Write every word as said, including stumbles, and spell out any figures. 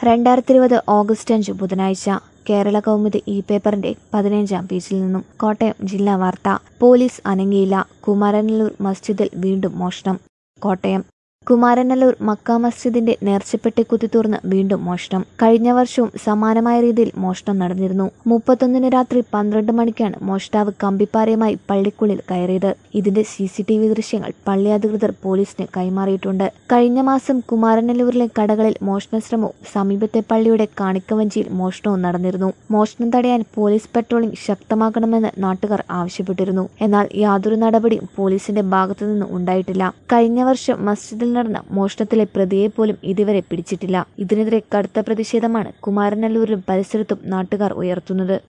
രണ്ടായിരത്തി ഇരുപത് ഓഗസ്റ്റ് അഞ്ച് ബുധനാഴ്ച കേരള കൗമുദി ഇ പേപ്പറിന്റെ പതിനഞ്ചാം പേജിൽ നിന്നും കോട്ടയം ജില്ലാ വാർത്ത. പോലീസ് അനങ്ങിയില്ല, കുമാരനല്ലൂർ മസ്ജിദിൽ വീണ്ടും മോഷണം. കോട്ടയം കുമാരനല്ലൂർ മക്ക മസ്ജിദിന്റെ നേർച്ചപ്പെട്ടി കുത്തിത്തുറന്ന് വീണ്ടും മോഷണം. കഴിഞ്ഞ വർഷവും സമാനമായ രീതിയിൽ മോഷണം നടന്നിരുന്നു. മുപ്പത്തൊന്നിന് രാത്രി പന്ത്രണ്ട് മണിക്കാണ് മോഷ്ടാവ് കമ്പിപ്പാരയുമായി പള്ളിക്കുള്ളിൽ കയറിയത്. ഇതിന്റെ സി സി ടി വി ദൃശ്യങ്ങൾ പള്ളി അധികൃതർ പോലീസിന് കൈമാറിയിട്ടുണ്ട്. കഴിഞ്ഞ മാസം കുമാരനല്ലൂരിലെ കടകളിൽ മോഷണശ്രമവും സമീപത്തെ പള്ളിയുടെ കാണിക്കവഞ്ചിയിൽ മോഷണവും നടന്നിരുന്നു. മോഷണം തടയാൻ പോലീസ് പട്രോളിംഗ് ശക്തമാക്കണമെന്ന് നാട്ടുകാർ ആവശ്യപ്പെട്ടിരുന്നു. എന്നാൽ യാതൊരു നടപടിയും പോലീസിന്റെ ഭാഗത്തുനിന്ന് ഉണ്ടായിട്ടില്ല. കഴിഞ്ഞ വർഷം മസ്ജിദിൽ നടന്ന മോഷണത്തിലെ പ്രതിയെ പോലും ഇതുവരെ പിടിച്ചിട്ടില്ല. ഇതിനെതിരെ കടുത്ത പ്രതിഷേധമാണ് കുമാരനല്ലൂരിലും പരിസരത്തും നാട്ടുകാർ ഉയർത്തുന്നത്.